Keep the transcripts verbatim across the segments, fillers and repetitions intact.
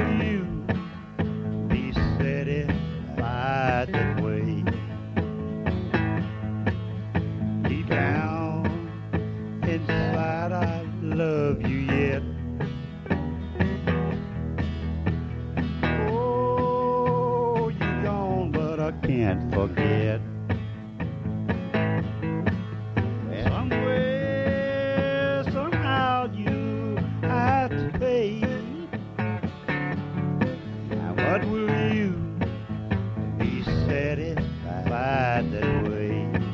will you be satisfied that way? Deep down inside I love you yet. Oh, you're gone, but I can't forget. Somewhere, somehow you have to pay. Now what will you be satisfied that way?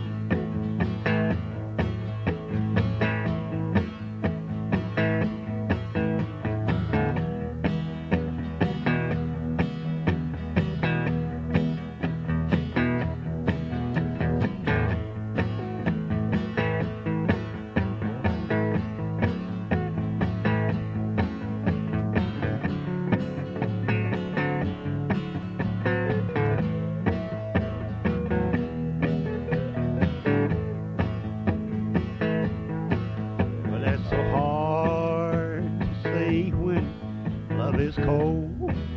Is cold.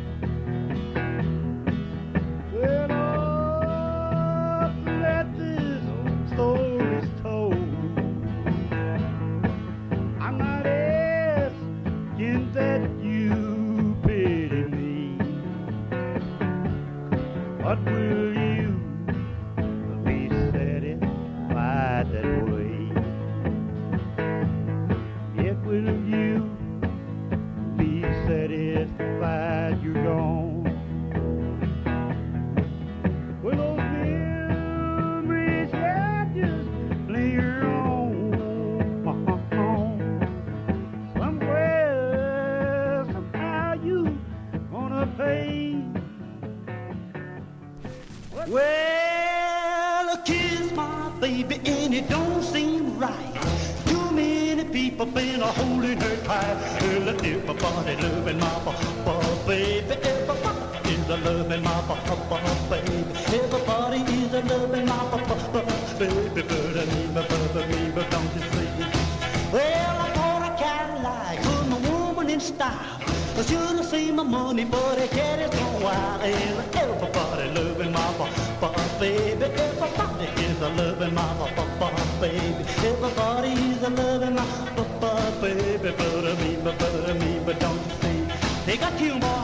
Well, oh, let this story's told. I'm not asking that you pity me, but will you be satisfied that way? Yet will you be satisfied you're gone? Well, those memories, yeah, just linger on. Somewhere, somehow you gonna pay. Well, I kiss my baby and it don't seem right. Too many people been a holding her tight. Well, everybody loving my papa, baby. Everybody is a loving my papa, baby. Everybody is a loving my papa, baby. But me, but me, but don't you see? Well, I bought a Cadillac for my woman in style. I should have seen my money, but I can't it's gone wild. Everybody loving my papa, baby. Everybody is a loving my papa, baby. Everybody is a loving my papa, baby. But me, but me, but don't you see? They got you, boy.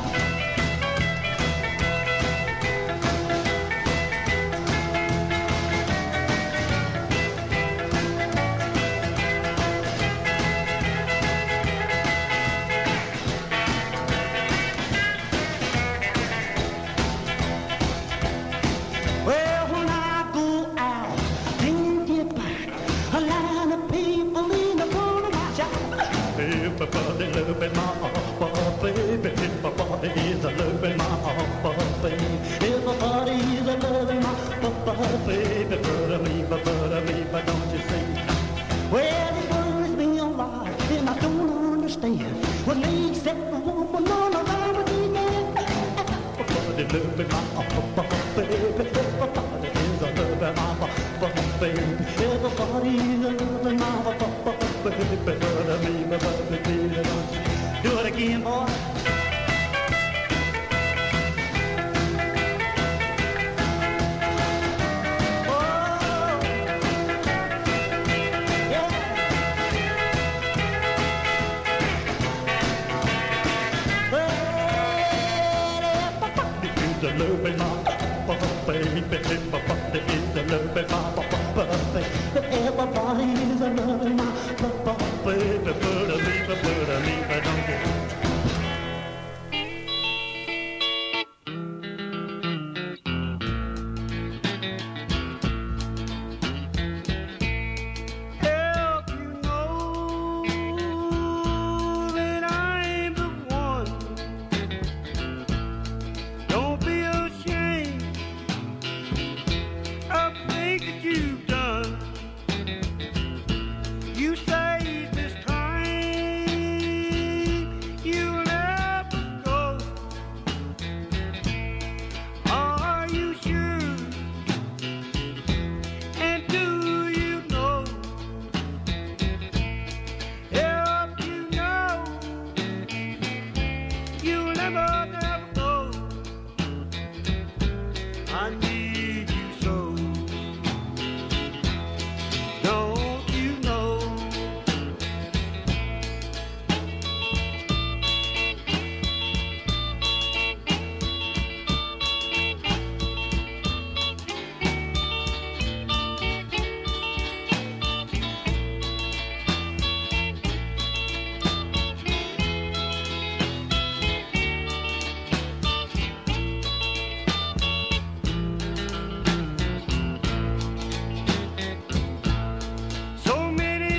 Everybody loving my papa, baby. Everybody is a loving my papa, baby. Everybody is a loving my papa, baby. But me, but me, but don't you see? Well, it worries me a lot, and I don't understand when they accept a woman all around with these men. Everybody loving my papa, baby. Everybody is a loving my papa, baby. Everybody is a loving my papa. Do it again, boy. Oh, yeah. Well, everybody is a loving my papa, baby. Everybody is a loving my papa, baby. Everybody is a loving my papa, baby. Put a leave, put a leave, don't you? Help you know that I'm the one. Don't be ashamed. I think that you never, never go. I need you so. Don't you know? So many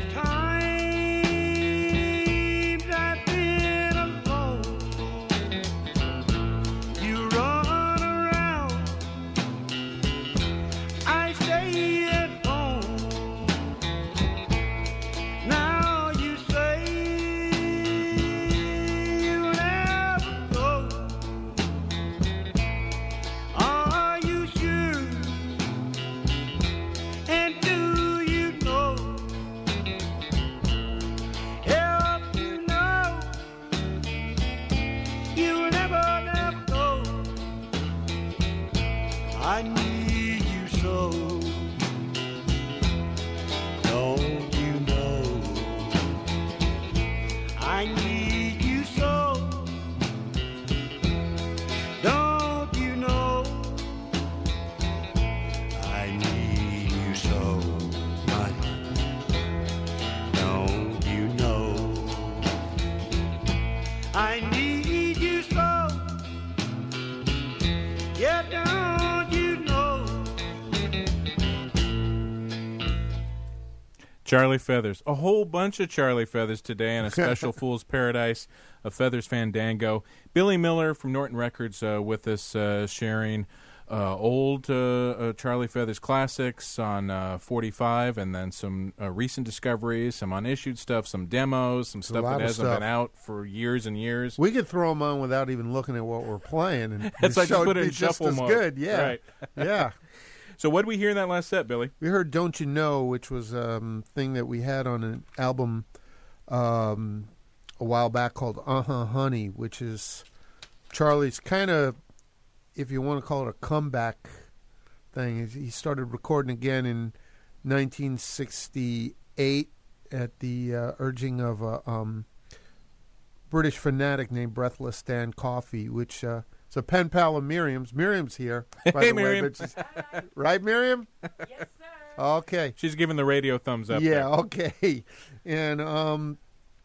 times I've been alone. You run around, I stay at home. Now you say you'll never go. Are you sure? And do you know? Help you know you'll never, never go. I need you so. Don't you know? I need you so. Don't you know? I need you so much. Don't you know? I need you so. Yeah, don't you know? Charlie Feathers. A whole bunch of Charlie Feathers today on a special Fool's Paradise of Feathers Fandango. Billy Miller from Norton Records uh, with us uh, sharing uh, old uh, uh, Charlie Feathers classics on uh, forty-five, and then some uh, recent discoveries, some unissued stuff, some demos, some stuff lot that of hasn't stuff. been out for years and years. We could throw them on without even looking at what we're playing, and It's the like show just would put it be in just shuffle as mode. good. Yeah, Right. yeah. So what did we hear in that last set, Billy? We heard "Don't You Know," which was a um, thing that we had on an album um, a while back called "Uh-Huh, Honey," which is Charlie's kind of, if you want to call it a comeback thing. He started recording again in nineteen sixty-eight at the uh, urging of a um, British fanatic named Breathless Stan Coffey, which uh, is a pen pal of Miriam's. Miriam's here, by Hey, the way. Miriam. But she's, right, Miriam? Yes, sir. Okay. She's giving the radio thumbs up. Yeah, there. okay. And um,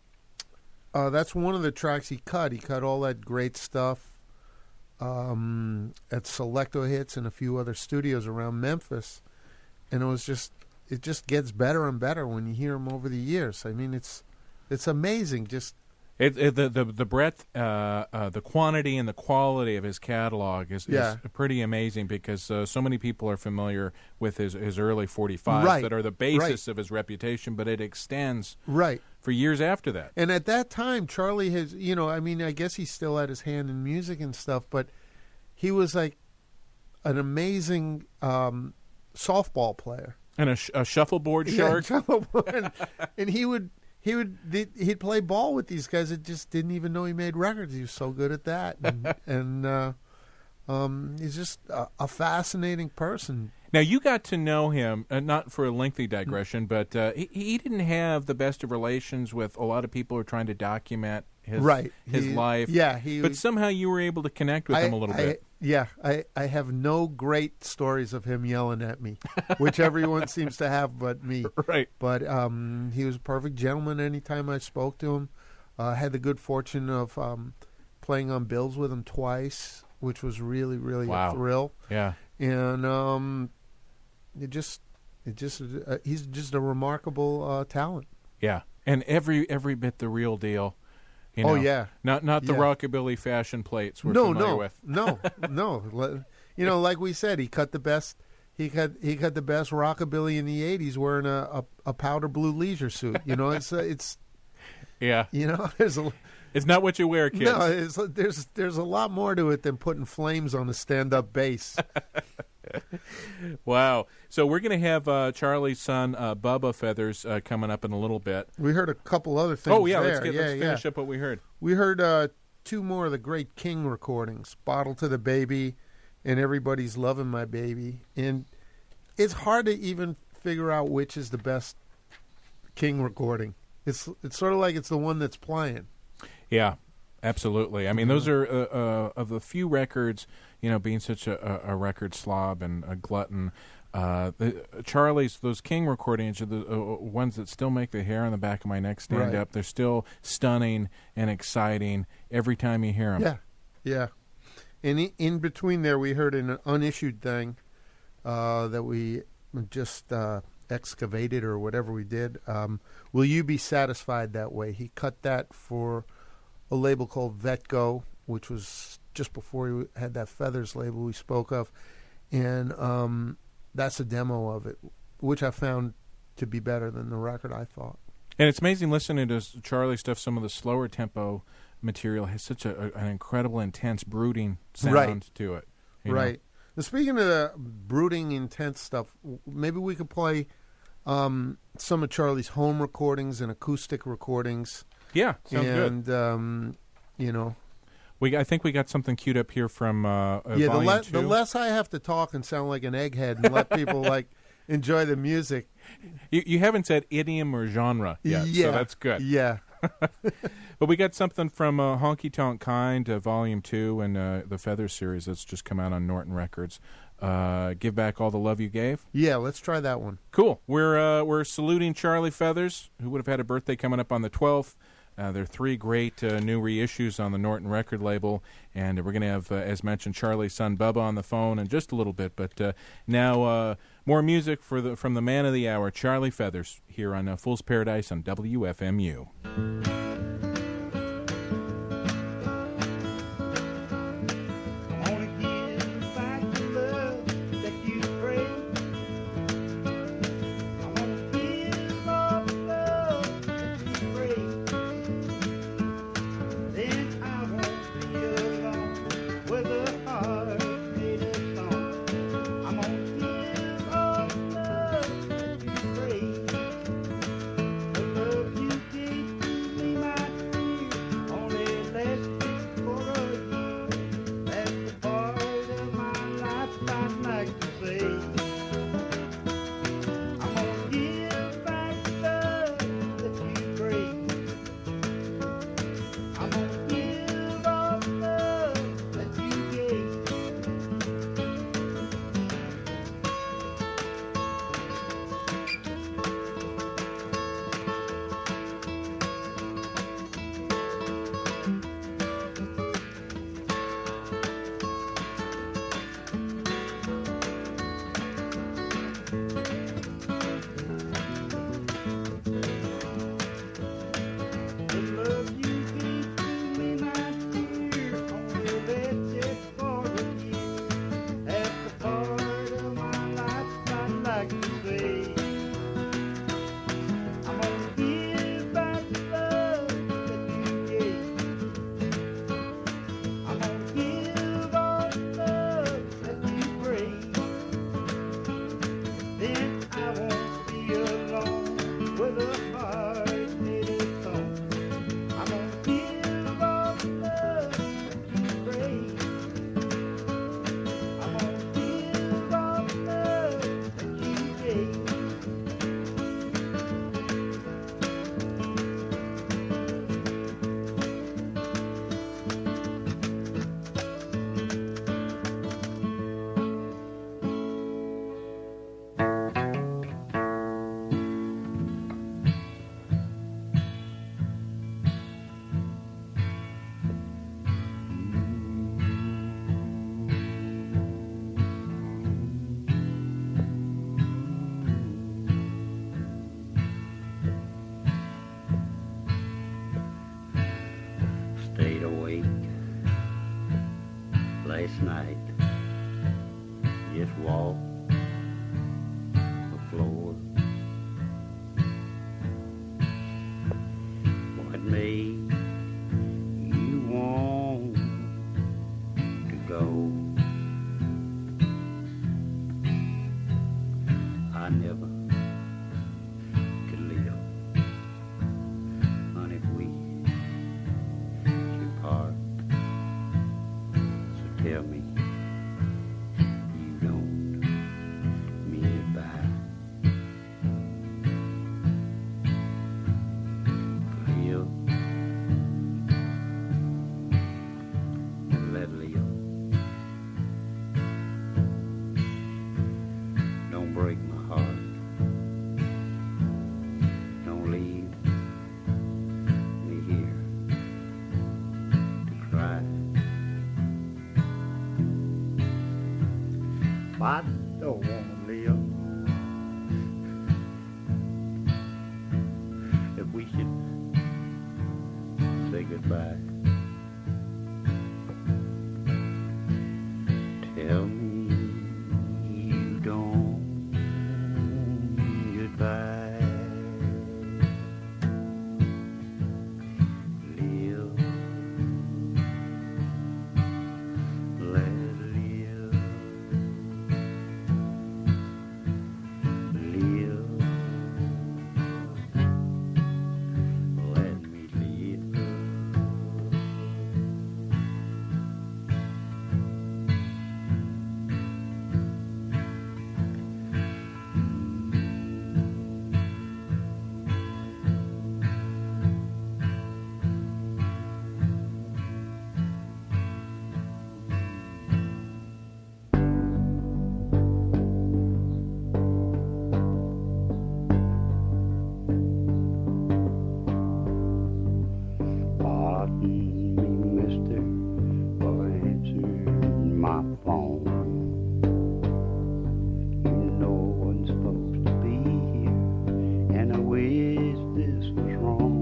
uh, that's one of the tracks he cut. He cut all that great stuff um, at Selecto Hits and a few other studios around Memphis. And it was just, it just gets better and better when you hear him over the years. I mean, it's it's amazing. Just It, it, the, the the breadth, uh, uh, the quantity, and the quality of his catalog is, Yeah. is pretty amazing, because uh, so many people are familiar with his, his early forty-fives Right, that are the basis right. of his reputation, but it extends right. for years after that. And at that time, Charlie has, you know, I mean, I guess he still had his hand in music and stuff, but he was like an amazing um, softball player. And a, sh- a shuffleboard shark. Yeah, and, and he would he would he'd play ball with these guys that just didn't even know he made records. He was so good at that, and, and uh, um, he's just a, a fascinating person. Now, you got to know him, uh, not for a lengthy digression, but uh, he, he didn't have the best of relations with a lot of people who are trying to document his Right. his He- life. yeah, he but was- somehow you were able to connect with I, him a little I- bit. Yeah, I, I have no great stories of him yelling at me, which everyone seems to have but me. Right. But um, he was a perfect gentleman anytime I spoke to him. I uh, had the good fortune of um, playing on bills with him twice, which was really, really Wow. a thrill. Yeah. And um, it just, it just, uh, he's just a remarkable uh, talent. Yeah, and every every bit the real deal. You Oh, know? yeah. not not the Yeah. rockabilly fashion plates we're no, familiar no, with. no, no. Le- You know, like we said, he cut the best. He cut he cut the best rockabilly in the eighties wearing a, a, a powder blue leisure suit. You know, it's uh, it's Yeah, you know there's a it's not what you wear, kids. no it's, there's there's a lot more to it than putting flames on a stand up bass. Wow. So we're going to have uh, Charlie's son, uh, Bubba Feathers, uh, coming up in a little bit. We heard a couple other things. Oh yeah, there. let's get yeah, let's yeah. finish up what we heard. We heard uh, two more of the great King recordings, Bottle to the Baby and Everybody's Loving My Baby. And it's hard to even figure out which is the best King recording. It's it's sort of like it's the one that's playing. Yeah, absolutely. I mean, those are uh, uh, of the few records, you know, being such a, a, a record slob and a glutton. Uh, the, Charlie's, those King recordings are the uh, ones that still make the hair on the back of my neck stand Right. up. They're still stunning and exciting every time you hear them. Yeah, yeah. And in, in between there, we heard an unissued thing uh, that we just uh, excavated or whatever we did. Um, Will You Be Satisfied That Way? He cut that for a label called Vetco, which was just before he had that Feathers label we spoke of. And um, that's a demo of it, which I found to be better than the record, I thought. And it's amazing listening to Charlie stuff. Some of the slower tempo material has such a, a, an incredible, intense, brooding sound Right. to it. you know? Right. Now, speaking of the brooding, intense stuff, w- maybe we could play um, some of Charlie's home recordings and acoustic recordings. Yeah, sounds good. and, um, you know. We, I think we got something queued up here from uh, uh, Yeah, the, volume le- two. the less I have to talk and sound like an egghead and let people, like, enjoy the music. You, you haven't said idiom or genre yet, yeah. so that's good. Yeah. But we got something from uh, Honky Tonk Kind, uh, Volume two, and uh, the Feathers series that's just come out on Norton Records. Uh, Give Back All the Love You Gave. Yeah, let's try that one. Cool. We're uh, we're saluting Charlie Feathers, who would have had a birthday coming up on the twelfth. Uh, there are three great uh, new reissues on the Norton record label, and we're going to have, uh, as mentioned, Charlie's son Bubba on the phone in just a little bit. But uh, now uh, more music for the from the man of the hour, Charlie Feathers, here on uh, Fool's Paradise on W F M U. Stayed awake last night, just walked the floor. What made you want to go? I never could live, honey, if we should part. tell me you don't mean it back. Live, let live. Don't break my heart. Don't leave me here to cry. I don't want to live. If we should say goodbye, tell me you don't mean goodbye. Live, let live. Live, let me live. Pardon me, mister, for answering my phone. You know I wasn't supposed to be here, and I wish this was wrong.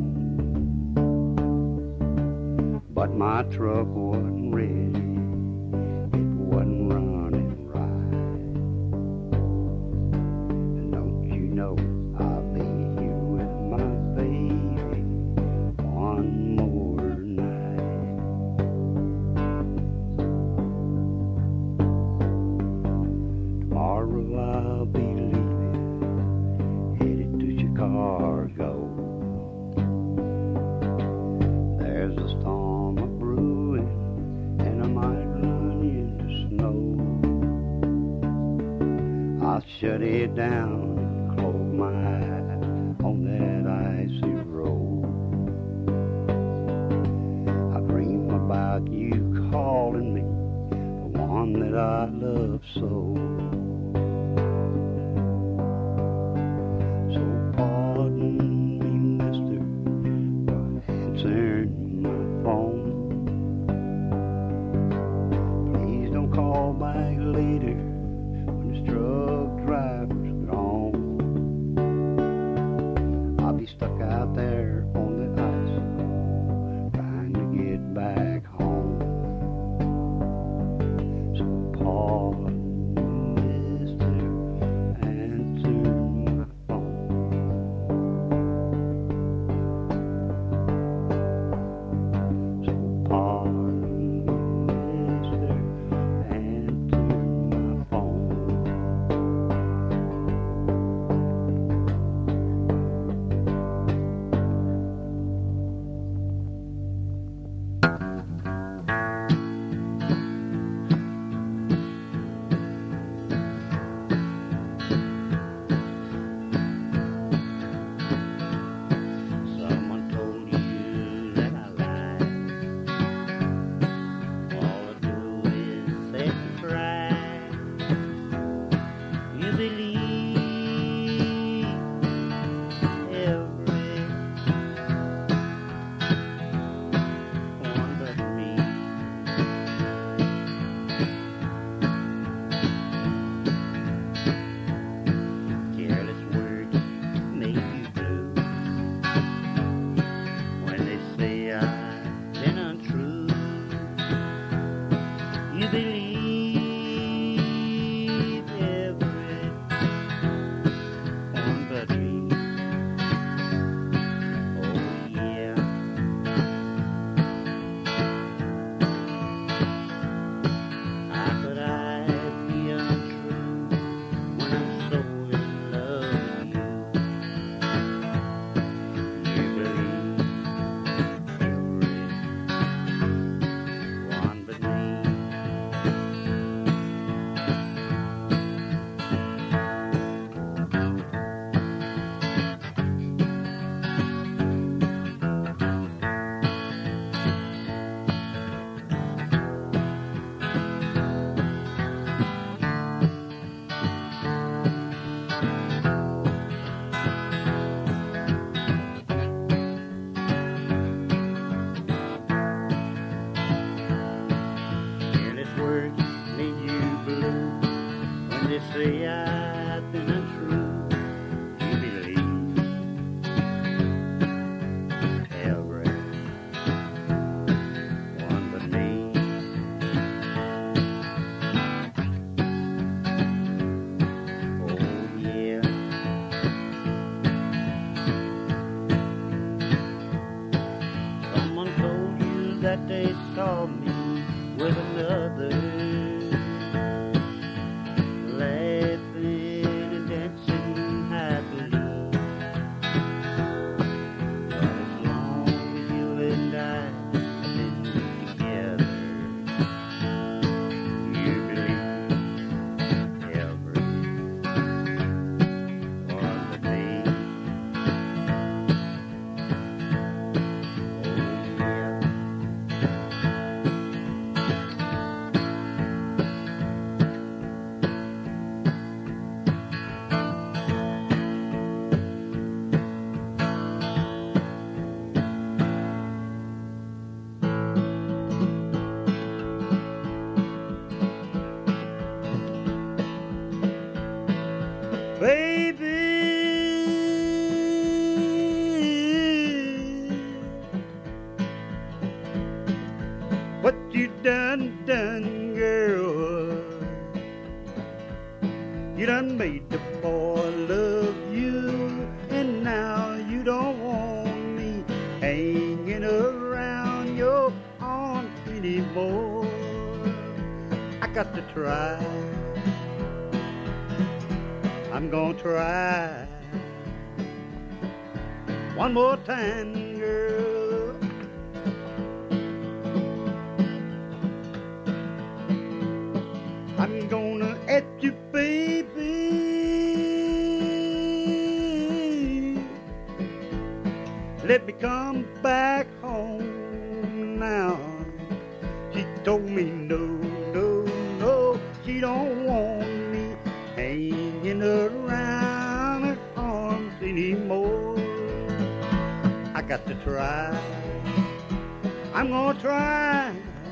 But my truck wasn't ready, it wasn't running right. And don't you know I'll be here with my baby one more night. Tomorrow I'll be leaving, headed to Chicago. There's a storm a brewing, and I might run into snow. I'll shut it down and close my eyes on that icy road. I dream about you calling me, the one that I love so. So pardon me, mister, for answering my phone. Please don't call back later when this truck driver's gone. I'll be stuck out there on the ice, trying to get back home. So pardon me, mister, answer my phone. So pardon me, mister, answer my phone. Someone told you that I lied. All I do is sit and cry. You believe every one but me. Careless words make you blue when they say I've been untrue. You believe every one but me. Oh yeah. How could I be untrue when I'm so in love with you? You believe every one but me. words make you blue. When they say I've been untrue, you believe everyone but me. Oh yeah. Someone told you that they saw me with another, laughing and dancing happily. But as long as you and I have been together, you believe everyone but me. Oh yeah. Baby, what you done, done, girl? You done made the boy love you, and now you don't want me hanging around your arms anymore. I got to try. I'm gonna try one more time, girl. I'm gonna ask you, baby, let me come back home now. She told me no, no, no, she don't want me hanging around her arms anymore. I got to try. I'm gonna try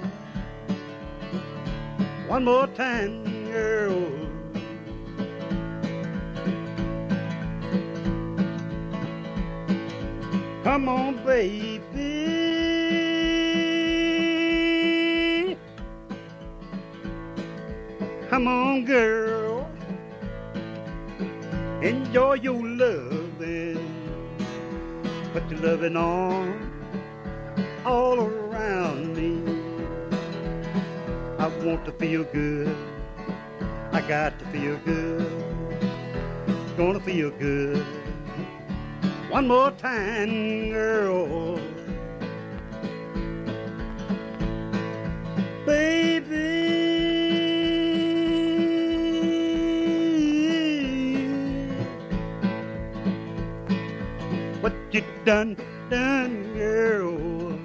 one more time, girl. Come on, baby. Come on, girl. Enjoy your loving. Put your loving on all around me. I want to feel good. I got to feel good. Gonna feel good. One more time, girl. Baby, what you done, done, girl?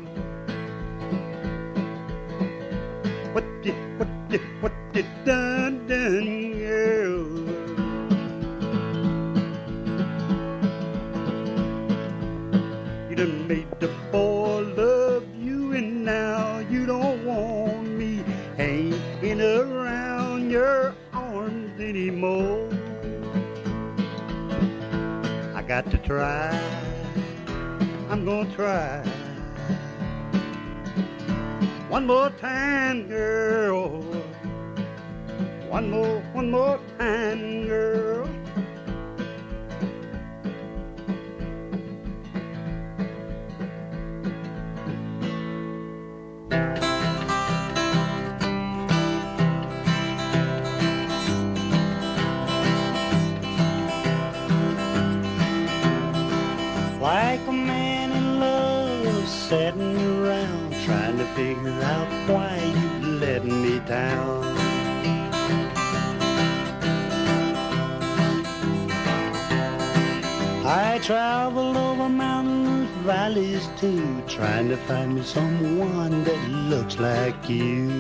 What you, what you, what you done, done, girl? You done made the boy love you, and now you don't want me hanging around your arms anymore. I got to try. I'm gonna try one more time, girl. One more, one more time, girl. Like a man in love, sitting around trying to figure out why you let me down. I traveled over mountains, valleys too, trying to find me someone that looks like you.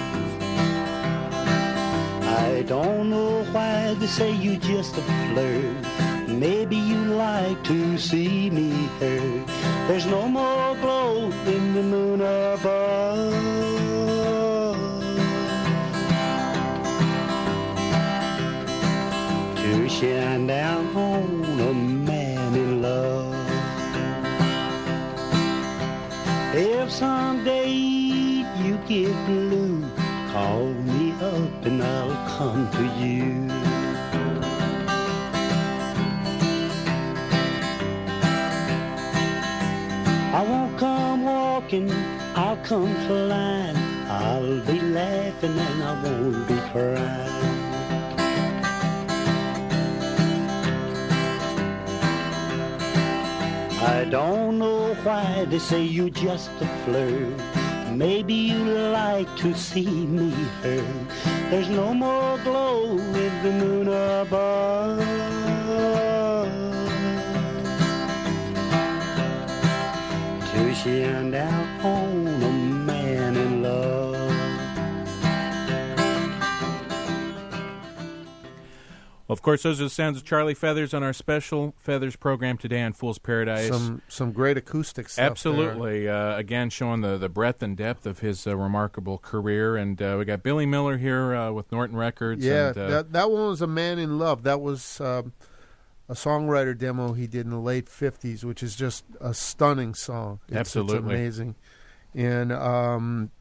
I don't know why they say you just a flirt. Maybe you like to see me hurt. There's no more glow in the moon above. shine down on a man in love. If someday you get blue, call me up and I'll come to you. I won't come walking, I'll come flying. I'll be laughing and I won't be crying. I don't know why they say you're just a flirt. Maybe you like to see me hurt. There's no more glow with the moon above to shine down on a man in love. Well, of course, those are the sounds of Charlie Feathers on our special Feathers program today on Fool's Paradise. Some some great acoustic stuff. Absolutely. Uh, again, showing the, the breadth and depth of his uh, remarkable career. And uh, we got Billy Miller here uh, with Norton Records. Yeah, and, uh, that, that one was A Man in Love. That was um, a songwriter demo he did in the late fifties, which is just a stunning song. It's, Absolutely. It's amazing. And, um,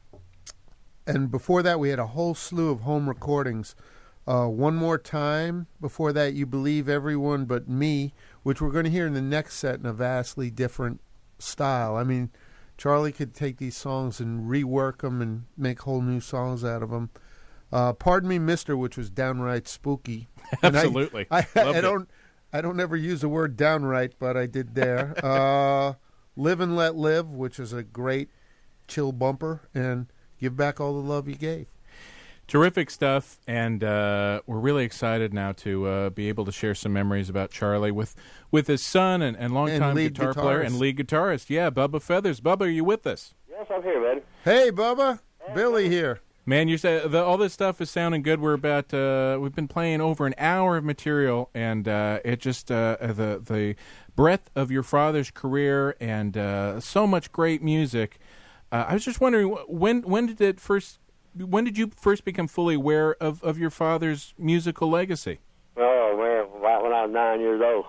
and before that, we had a whole slew of home recordings. Uh, One More Time. Before that, You Believe Everyone But Me, which we're going to hear in the next set in a vastly different style. I mean, Charlie could take these songs and rework them and make whole new songs out of them. Uh, Pardon Me, Mister, which was downright spooky. Absolutely. I, I, I it. don't I don't ever use the word downright, but I did there. uh, Live and Let Live, which is a great chill bumper, and Give Back All the Love You Gave. Terrific stuff, and uh, we're really excited now to uh, be able to share some memories about Charlie with, with his son and, and longtime And lead guitar player guitarist. and lead guitarist. Yeah, Bubba Feathers. Bubba, are you with us? Yes, I'm here, buddy. Hey, Bubba. Billy here. Man, you said the, all this stuff is sounding good. We're about uh, we've been playing over an hour of material, and uh, it just uh, the the breadth of your father's career and uh, so much great music. Uh, I was just wondering when when did it first when did you first become fully aware of, of your father's musical legacy? Oh, man, right when I was nine years old.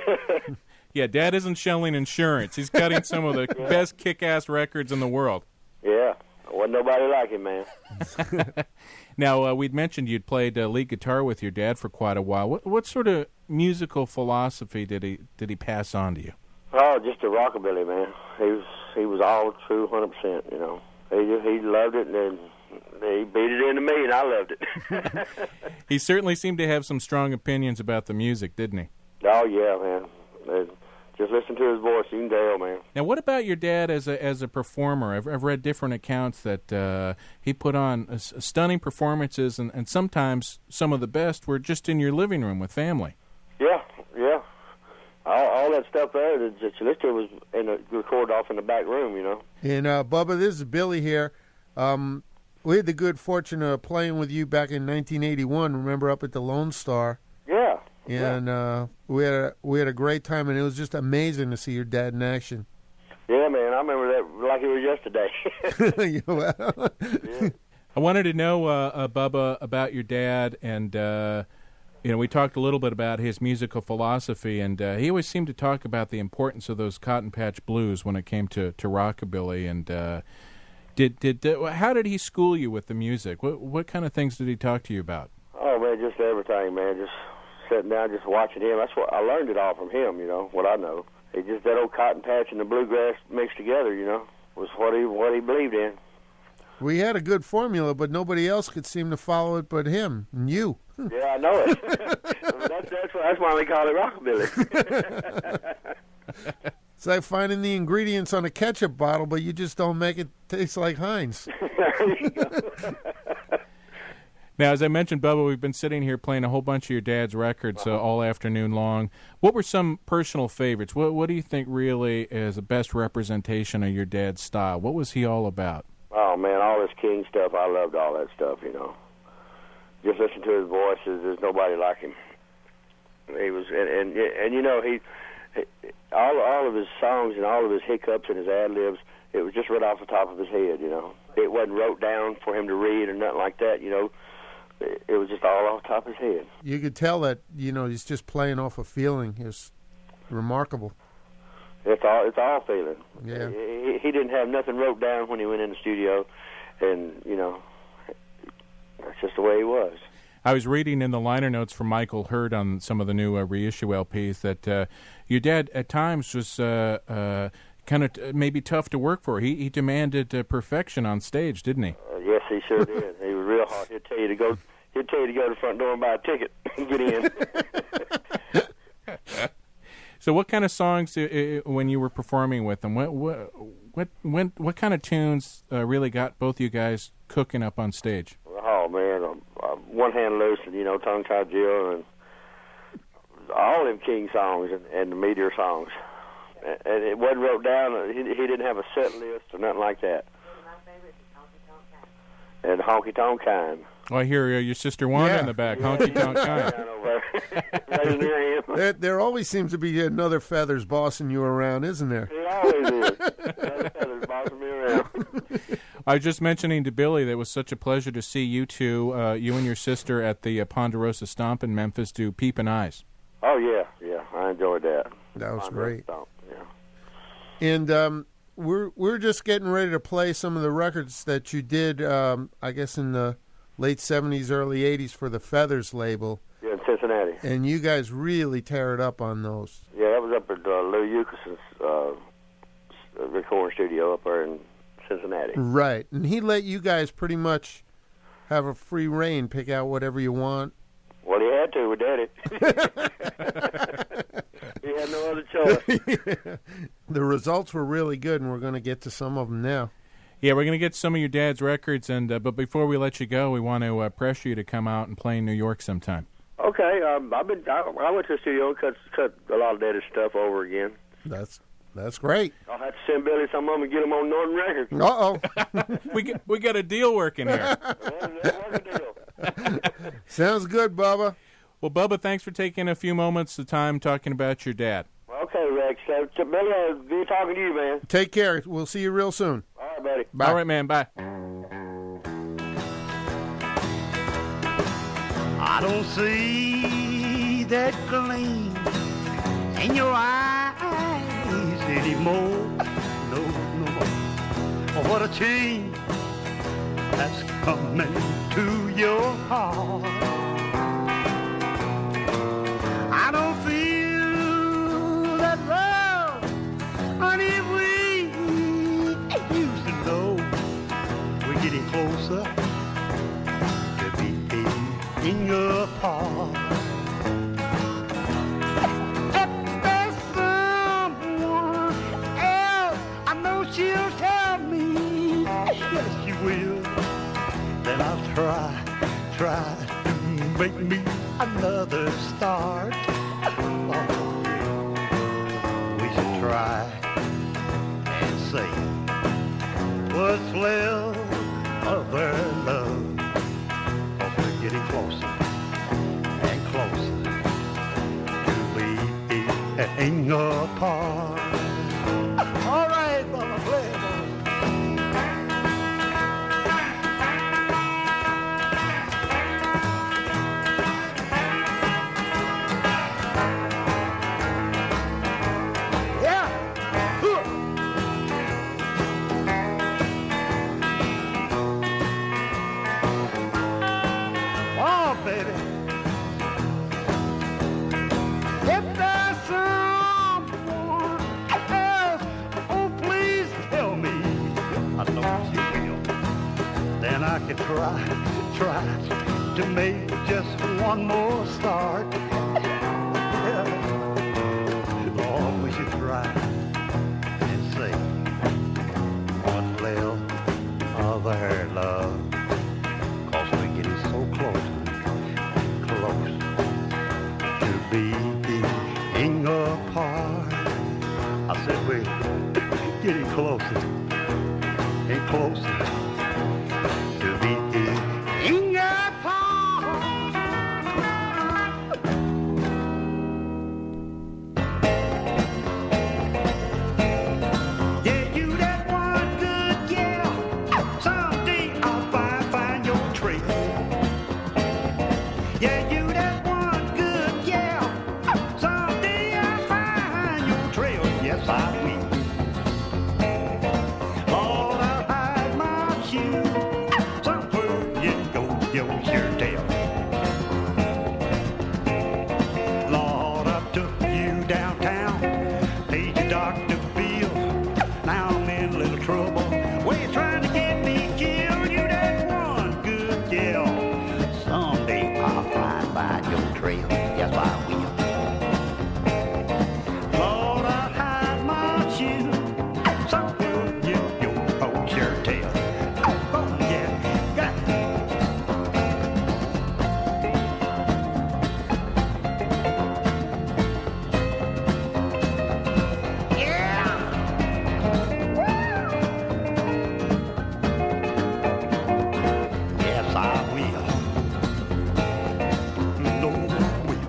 Yeah, Dad isn't shelling insurance. He's cutting some of the Yeah. best kick-ass records in the world. Yeah, wasn't nobody like him, man. Now, uh, we'd mentioned you'd played uh, lead guitar with your dad for quite a while. What what sort of musical philosophy did he did he pass on to you? Oh, just a rockabilly, man. He was he was all true, one hundred percent, you know. He just, he loved it, and then he beat it into me, and I loved it. He certainly seemed to have some strong opinions about the music, didn't he? Oh, yeah, man. And just listen to his voice, you can tell, man. Now, what about your dad as a as a performer? I've, I've read different accounts that uh, he put on uh, stunning performances, and, and sometimes some of the best were just in your living room with family. Yeah, yeah. All, all that stuff there that that you listened to was in a, recorded off in the back room, you know. And, uh, Bubba, this is Billy here. Um, we had the good fortune of playing with you back in nineteen eighty-one, remember, up at the Lone Star. Yeah. And uh, we had a, we had a great time, and it was just amazing to see your dad in action. Yeah, man, I remember that like it was yesterday. You know, Yeah. I wanted to know, uh, uh, Bubba, about your dad, and uh, you know, we talked a little bit about his musical philosophy, and uh, he always seemed to talk about the importance of those Cotton Patch Blues when it came to, to rockabilly. And uh, did did uh, how did he school you with the music? What what kind of things did he talk to you about? Oh, man, just everything, man. Just sitting down, just watching him. That's what I learned it all from him, you know, what I know. It just that old cotton patch and the bluegrass mixed together, you know, was what he what he believed in. we had a good formula, but nobody else could seem to follow it but him and you. Yeah, I know it. that's, that's, why, that's why we call it rockabilly. It's like finding the ingredients on a ketchup bottle, but you just don't make it taste like Heinz. There you go. Now, as I mentioned, Bubba, we've been sitting here playing a whole bunch of your dad's records uh, all afternoon long. What were some personal favorites? What What do you think really is the best representation of your dad's style? What was he all about? Oh, man, all this King stuff, I loved all that stuff, you know. Just listen to his voices. There's nobody like him. He was, and, and, and you know, he, he, all all of his songs and all of his hiccups and his ad-libs, it was just right off the top of his head, you know. It wasn't wrote down for him to read or nothing like that, you know. it, it was just all off the top of his head. You could tell that, you know, he's just playing off a feeling. It was remarkable. It's all it's all feeling. Yeah. He, he didn't have nothing wrote down when he went in the studio, and you know, that's just the way he was. I was reading in the liner notes from Michael Hurd on some of the new uh, reissue L Ps that uh, your dad at times was uh, uh, kind of t- maybe tough to work for. He he demanded uh, perfection on stage, didn't he? Uh, yes, he sure did. He was real hard. He'd tell you to go. He'd tell you to go to the front door and buy a ticket and get in. So, what kind of songs, uh, when you were performing with them, what what what when, what kind of tunes uh, really got both you guys cooking up on stage? Oh man, um, uh, One Hand Loose, and you know, Tongue Tied Jill, and all them King songs and, and the Meteor songs. And, and it wasn't wrote down. He, he didn't have a set list or nothing like that. And Honky Tonk Time. Oh, I hear uh, your sister Wanda Yeah. in the back. Honky Tonk Time. Right near him. There, there always seems to be another Feathers bossing you around, isn't there? He always is. That feather's bossing me around. I was just mentioning to Billy that it was such a pleasure to see you two, uh, you and your sister, at the uh, Ponderosa Stomp in Memphis do Peepin' Eyes. Oh yeah, yeah, I enjoyed that. That was Fun great. stomp, Yeah. And um, we're we're just getting ready to play some of the records that you did, um, I guess, in the late seventies, early eighties for the Feathers label. Yeah, in Cincinnati. And you guys really tear it up on those. Yeah, that was up at uh, Lou Eucas's uh, recording studio up there in Cincinnati. Right. And he let you guys pretty much have a free reign, pick out whatever you want. Well, he had to with Daddy. He had no other choice. The results were really good, and we're going to get to some of them now. Yeah, we're going to get some of your dad's records, and uh, but before we let you go, we want to uh, pressure you to come out and play in New York sometime. Okay, um, I've been. I, I went to the studio and cut cut a lot of Daddy's stuff over again. That's that's great. I'll have to send Billy some of them and get them on Norton Records. Uh-oh. we get, we got a deal working here. That, that was a deal. Sounds good, Bubba. Well, Bubba, thanks for taking a few moments of time talking about your dad. Okay, Rex. So, so Billy, I'll be talking to you, man. Take care. We'll see you real soon. All right, buddy. Bye. All right, man. Bye. I don't see that gleam in your eyes anymore. No, no more. Oh, what a change that's coming to your heart. I don't feel that love, honey, we used to know. We're getting closer to being apart. If there's someone else, I know she'll tell me, yes, she will. Then I'll try, try to make me another start. Oh, yeah. We should try and say what's left of their love. Cause we're getting closer and closer to being apart. All right, Mama, play it, Mama. I could try, try to make just one more start. Yeah. Lord, we should try and say what's left of our love. Cause we're getting so close, close to being apart. I said we're getting closer and closer to being apart. Yeah, you that one good gal. Someday I'll find, find your trail. find your trail. Yes, I will. Lord, I'll hide my shoes somewhere you your old shirt tail. Oh, oh, yeah, got it. Yes, I will. Lord, I will.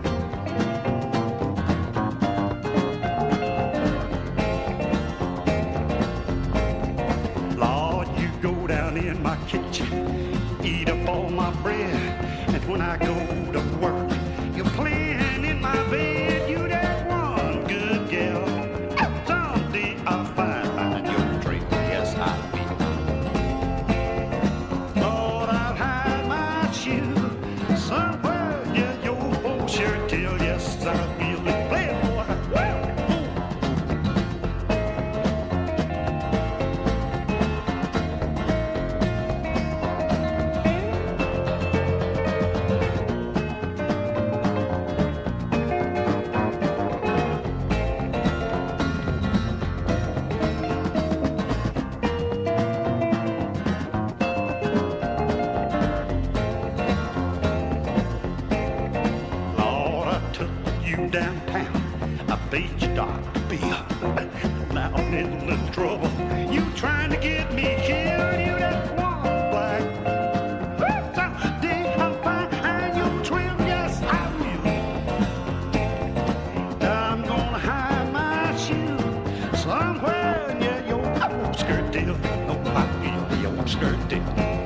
Lord, you go down in my kitchen, eat up all my bread, and when I go to work, you're playing in my bed. You that one good gal. Someday I'll find your trail. Yes, I will. Lord, I'll hide my shoe somewhere near your old shirt tail. Yes, I will. Play it, boy. Lord, I took you downtown. I paid your doctor bill. Now I'm in a little trouble. You trying to get me killed? You that one black. Someday I'll find your trail. Yes, I will. I'm gonna hide my shoe somewhere near your old skirt tail. Oh, I will, the old skirt tail.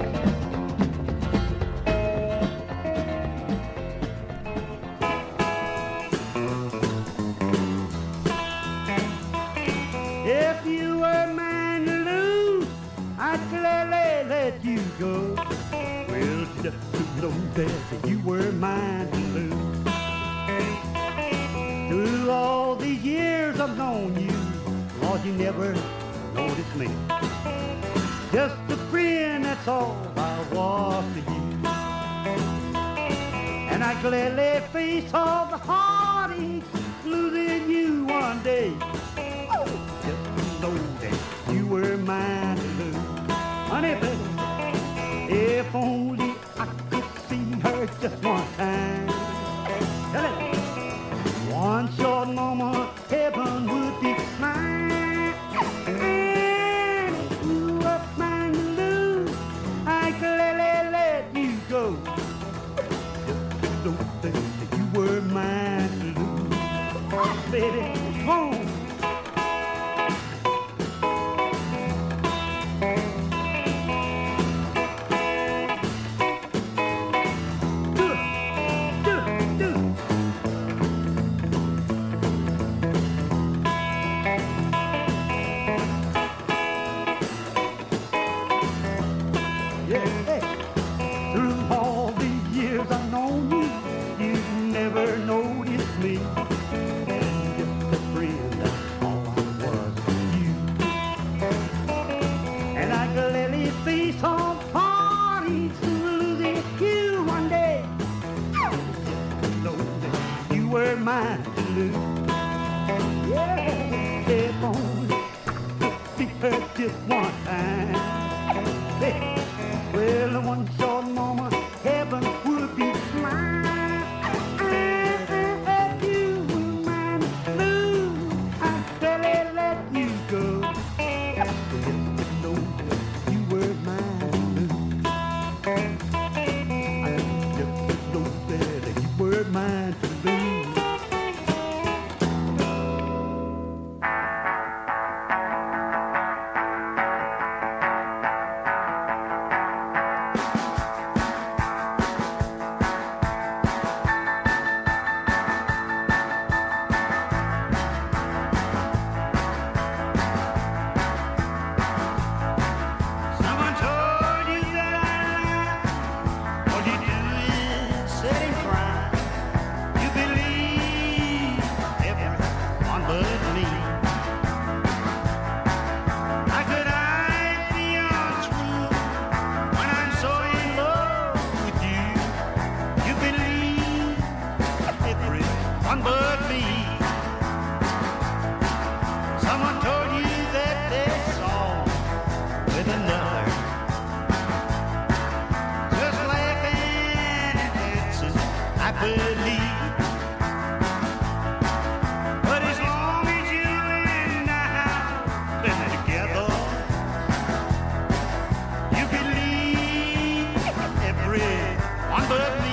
If you were mine to lose, I'd gladly let you go. Well, just to know that you were mine to lose. Through all these years I've known you, Lord, you never noticed me. Just a friend, that's all I was to you. And I gladly face all the heartaches, losing you one day. Just to know that you were mine to lose. Honey, baby, if only I could see her just one time. Tell it. One short moment, heaven would be mine. And if you were mine to lose, I gladly let you go. Just to know that you were mine to lose. Oh, baby, home. Do it, do it, do it. Yeah, hey. Through all these years I've known you, you've never noticed me. And just a friend, that's all I was to you. And I gladly face all parties to losing you one day. Just to know that you were mine to lose. Yeah, if only I could see her just one time. Hey, well, one short moment, heaven would be mine. If you were mine to lose, I'd gladly let you go. Just to know that you were mine to lose. I just to know that you were mine to lose. one but me. Someone told you that they saw with another, just laughing and dancing, I believe. But as long as you and I been together, you believe everyone but me.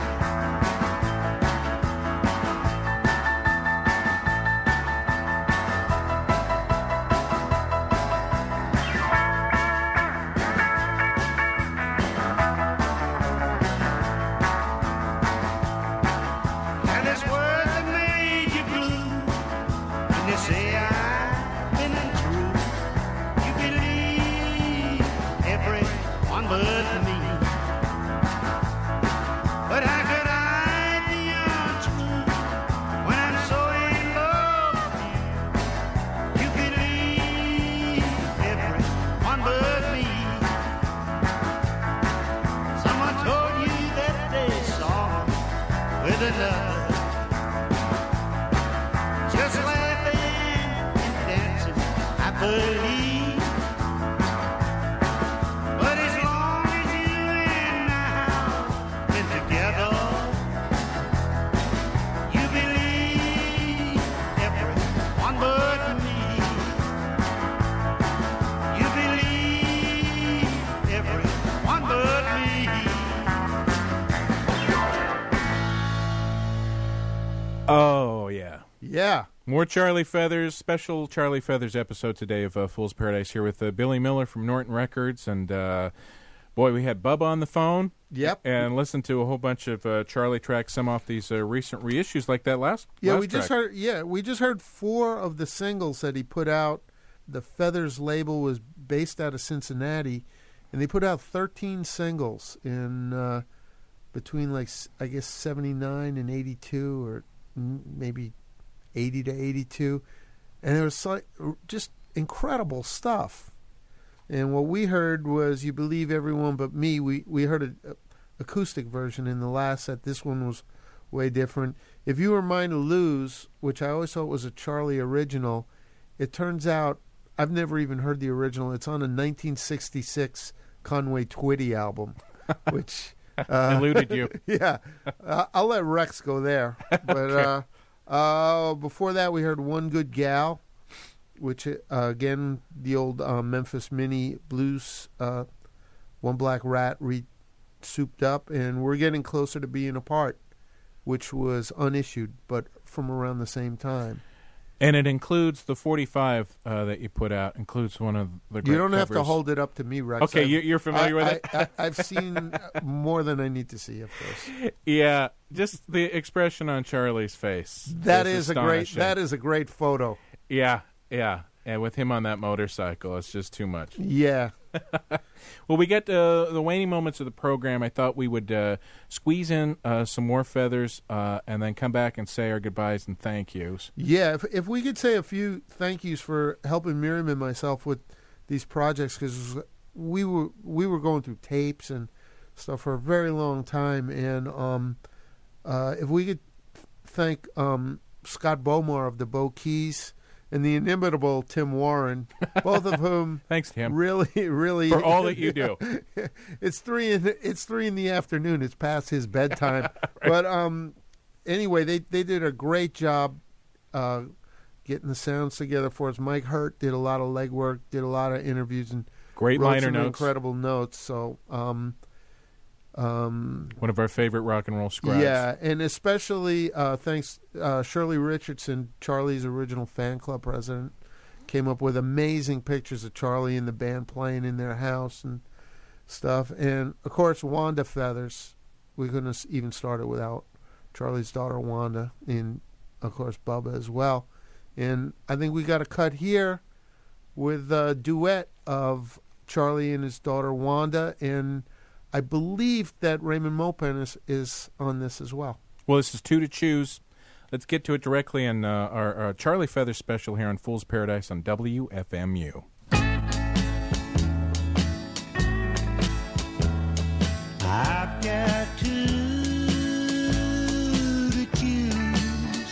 And it's words that made you blue, and they say I've been untrue. You believe everyone but me. But how could I be untrue when I'm so in love with you? You believe everyone but me. Someone told you that they saw with another, just laughing and dancing, I believe. But as long as you and I been together, you believe everyone but me. You believe everyone but me. Oh, yeah. Yeah. More Charlie Feathers, special Charlie Feathers episode today of uh, Fool's Paradise here with uh, Billy Miller from Norton Records. And, uh, boy, we had Bubba on the phone. Yep. And listened to a whole bunch of uh, Charlie tracks, some off these uh, recent reissues like that last Yeah, last we just track. heard. Yeah, we just heard four of the singles that he put out. The Feathers label was based out of Cincinnati, and they put out thirteen singles in uh, between like s- I guess seventy-nine and eighty-two, or m- maybe eighty to eighty-two, and it was so, just incredible stuff. And what we heard was "You Believe Everyone But Me." We we heard an acoustic version in the last set. This one was way different. "If You Were Mine to Lose," which I always thought was a Charlie original, it turns out I've never even heard the original. It's on a nineteen sixty-six Conway Twitty album, which uh, eluded you. yeah, uh, I'll let Rex go there. But Okay. uh, uh, before that, we heard "One Good Gal," which uh, again the old uh, Memphis Mini blues, uh, "One Black Rat" re-souped up, and "We're Getting Closer to Being Apart," which was unissued, but from around the same time. And it includes the forty-five uh, that you put out, includes one of the great You don't have to covers. hold it up to me, Rex. Okay, I've- you- you're familiar with I, it? I, I, I've seen more than I need to see, of course. Yeah, just the expression on Charlie's face. That is a great. astonishing. That is a great photo. Yeah, yeah. And with him on that motorcycle, it's just too much. Yeah. Well, we get uh, the waning moments of the program. I thought we would uh, squeeze in uh, some more feathers uh, and then come back and say our goodbyes and thank yous. Yeah, if if we could say a few thank yous for helping Miriam and myself with these projects, because we were we were going through tapes and stuff for a very long time, and um, uh, if we could thank um, Scott Bomar of the Bo Keys and the inimitable Tim Warren, both of whom Thanks, Tim, really, really for all that you do. it's three in the, it's three in the afternoon. It's past his bedtime. Right. But um, anyway, they they did a great job uh, getting the sounds together for us. Mike Hurt did a lot of legwork, did a lot of interviews, and Great wrote liner some notes. incredible notes. So, um, um, One of our favorite rock and roll scribes. yeah, and especially uh, thanks uh, Shirley Richardson, Charlie's original fan club president, came up with amazing pictures of Charlie and the band playing in their house and stuff. And of course, Wanda Feathers. We couldn't even start it without Charlie's daughter Wanda, and of course Bubba as well. And I think we got a cut here with a duet of Charlie and his daughter Wanda, and I believe that Raymond Mopen is, is on this as well. Well, this is two to choose. Let's get to it directly in uh, our, our Charlie Feathers special here on Fool's Paradise on W F M U. I've got two to choose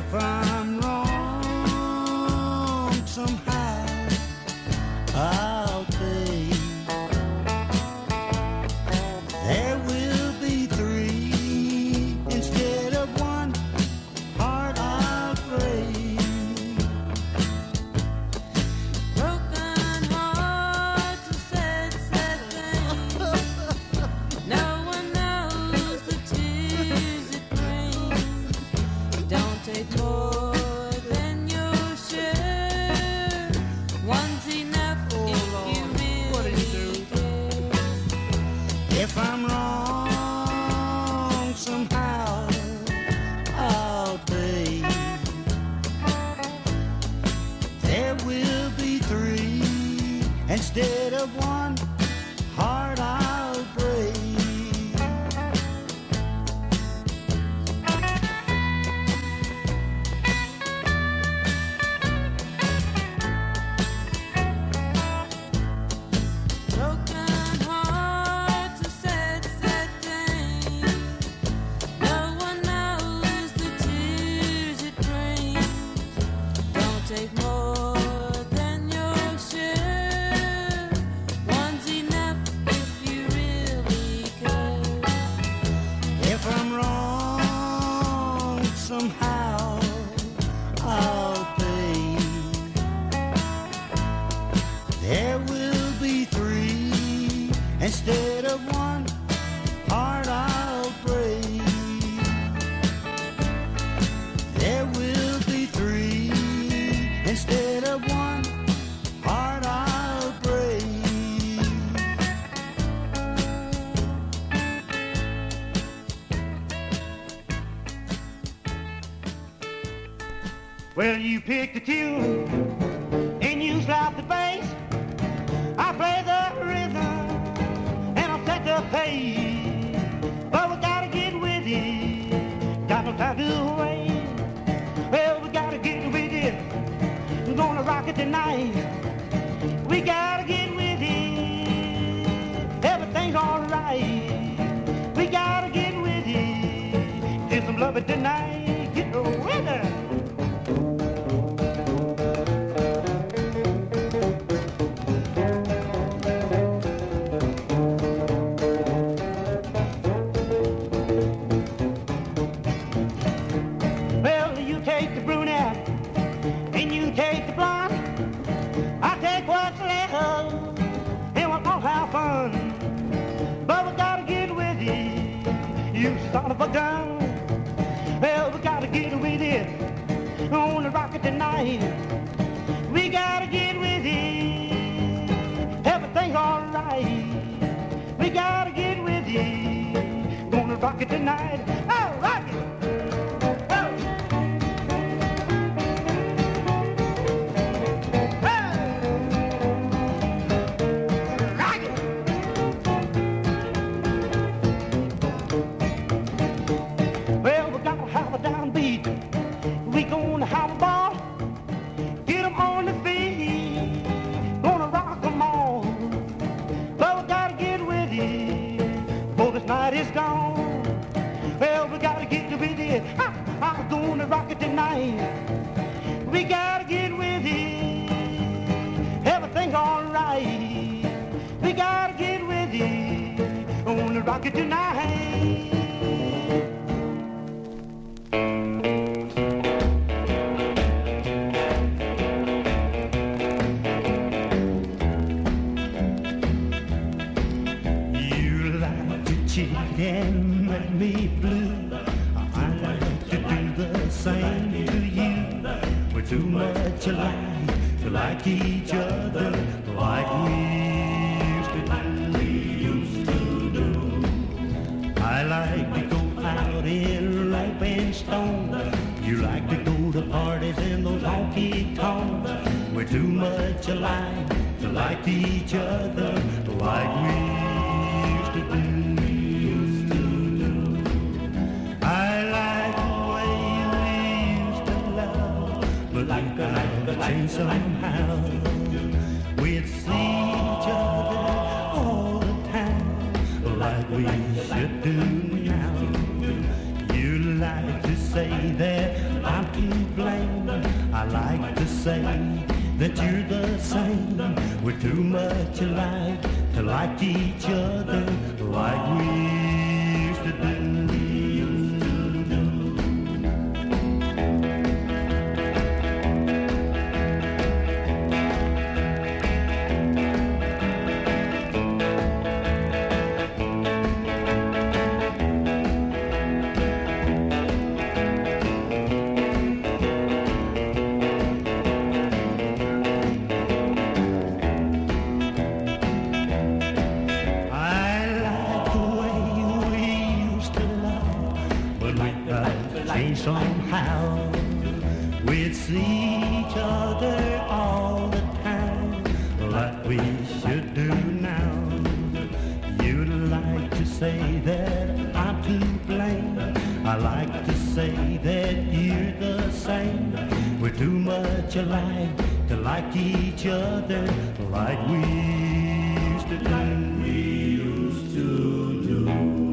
If I'm wrong somehow, I'll pay. There will be three instead of one heart I'll break. Broken hearts are sad, sad things. No one knows the tears it brings. Don't take more than your share. One's enough if you really care. If I'm wrong somehow, I'll pay. There will be three instead of one heart I'll break. Broken hearts are sad, sad things. No one knows the tears it brings. Don't take more than your share. One's enough if you really care. If I'm wrong somehow, I'll pay. There will be three instead of one heart I'll break. There will be three instead of one heart I'll break. Well, you pick the tune and you slap the bass. I play the rhythm and I'll set the pace. But we gotta get with it, got no time to wait. Well, we gotta get with it, we're gonna rock it tonight. We gotta get with it, everything's alright. We gotta get with it, get some love it tonight. Get with it. Well, you take the brunette and you take the blonde. I take what's left and we'll all have fun. But we gotta get with it, you son of a gun. Well, we gotta get with it, on the rocket tonight. We gotta get with it, everything's alright. We gotta get with it, gonna rock it tonight. Oh, rock it! Well, we gotta have a downbeat. We gonna have a ball. Get 'em on the feet. Gonna rock 'em all. But we gotta get with it before this night is gone. Well, we gotta get with it. Ha, I'm gonna rock it tonight. We gotta get with it. Everything's alright. We gotta get with it. Gonna rock it tonight. You like to cheat and make me blue. I like to do the same to you. We're too much alike to like each other like we used to do. We used to do. I like to go out in rope and stone. You like to go to parties in those honky tonks. We're too much alike to like each other like we used to do. I like the way we used to love, but like I like to change somehow. We'd see each other all the time, like we should do now. You like to say that I'm to blame. I like to say that you're the same. We're too much alike to like each other like we used to do. Somehow we'd see each other all the time like we should do now. You'd like to say that I'm to blame. I like to say that you're the same. We're too much alike to like each other like we used to do. We used to do.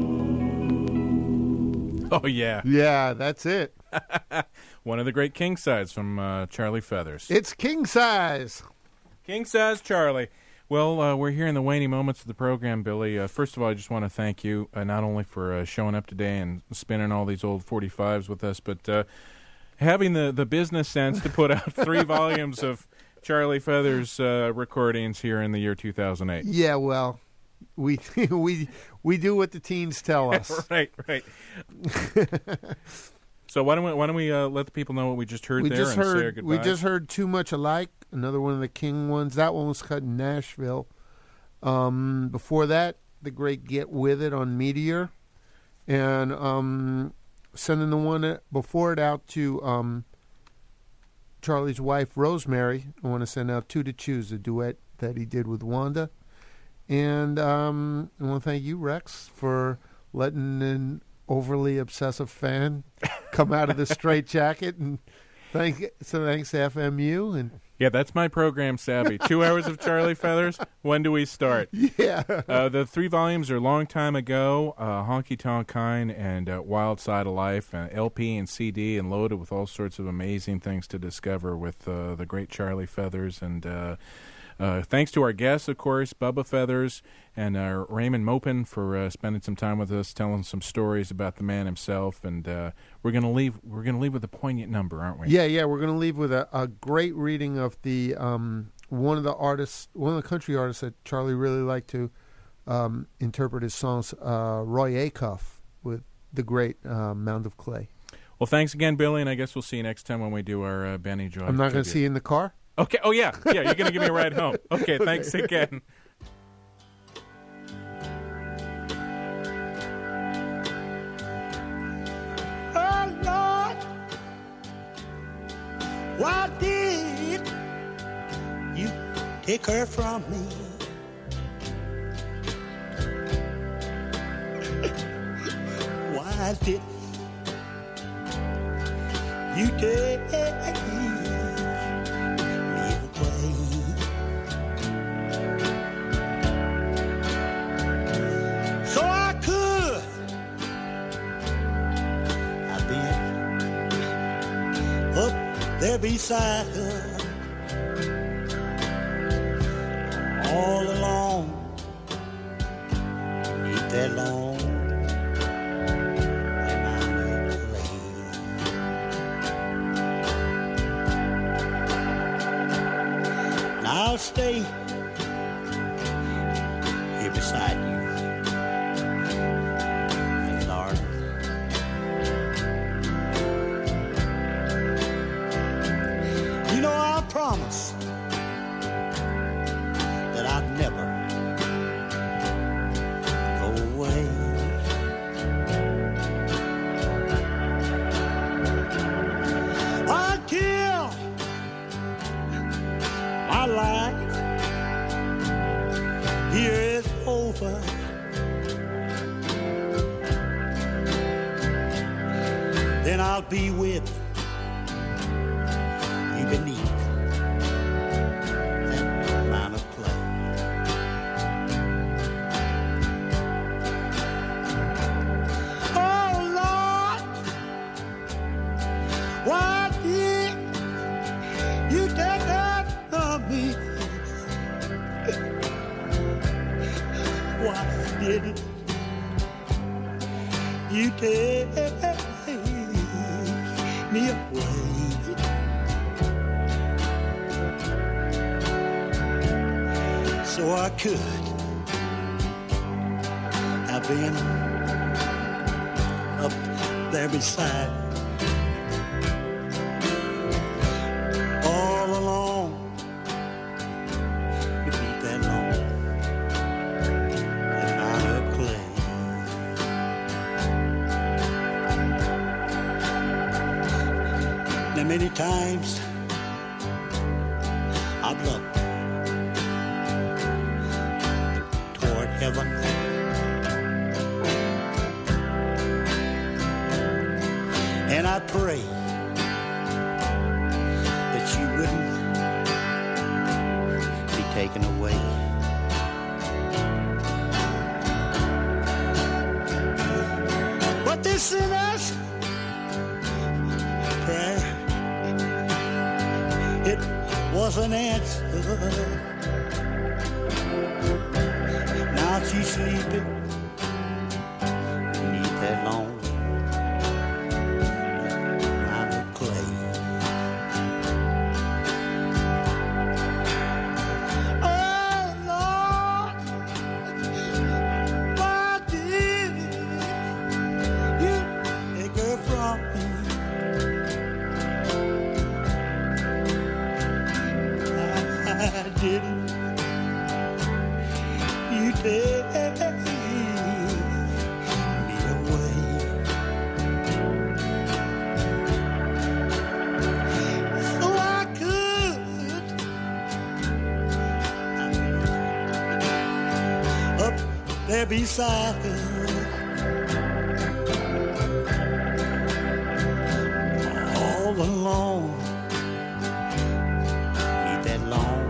Oh, yeah. Yeah, that's it. One of the great king size from uh, Charlie Feathers. It's king size. King size Charlie. Well, uh, we're here in the waning moments of the program, Billy. Uh, first of all, I just want to thank you, uh, not only for uh, showing up today and spinning all these old forty-fives with us, but uh, having the, the business sense to put out three volumes of Charlie Feathers uh, recordings here in the year two thousand eight. Yeah, well, we we we do what the teens tell us. Right, right. So why don't we why don't we uh, let the people know what we just heard We there just and say our heard goodbyes? we just heard Too Much Alike, another one of the King ones. That one was cut in Nashville. Um, before that, the great Get With It on Meteor, and um, sending the one before it out to um, Charlie's wife Rosemary. I want to send out Two to Choose, a duet that he did with Wanda, and um, I want to thank you, Rex, for letting an overly obsessive fan come out of the straitjacket, and thank so thanks to F M U. And Yeah, that's my program, Savvy. Two hours of Charlie Feathers. When do we start? yeah, Uh, the three volumes are a long time ago, uh, Honky Tonk Kind and uh, Wild Side of Life, uh, L P and C D, and loaded with all sorts of amazing things to discover with uh, the great Charlie Feathers. And uh, uh, thanks to our guests, of course, Bubba Feathers and uh, Raymond Mopin for uh, spending some time with us, telling some stories about the man himself. And uh, we're gonna leave. We're gonna leave with a poignant number, aren't we? yeah, yeah. We're going to leave with a, a great reading of the um, one of the artists, one of the country artists that Charlie really liked to um, interpret his songs, uh, Roy Acuff, with the great uh, Mound of Clay. Well, thanks again, Billy, and I guess we'll see you next time when we do our uh, Benny Joy. I'm not going tribute. to see you in the car. Okay. Oh, yeah. Yeah, you're going to give me a ride home. Okay, thanks again. Oh, Lord, why did you take her from me? Why did you take me away? So I could have been up there beside her all alone, beneath that long I'll stay here beside you, Lord. You know, I promise that I'd never go away. Until my life here is over. Then I'll be with you beneath that mound of clay. Oh Lord, why take me away. So I could have been up there beside all along. It beat that long and out of clay. Now many times I've looked toward heaven, and I pray that you wouldn't be taken away. But this sinner's prayer, it was an answer. Now she's sleeping beneath that long mound of clay. Oh Lord, why did you take her from me? I didn't. You take me away. So I could up there beside her all alone. Need that long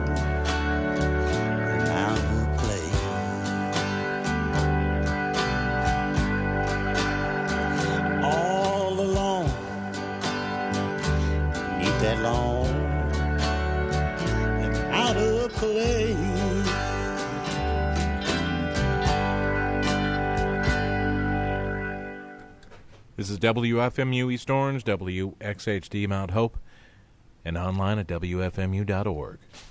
mound of clay. All alone. Need that long and out of clay. This is W F M U East Orange, W X H D Mount Hope, and online at W F M U dot org.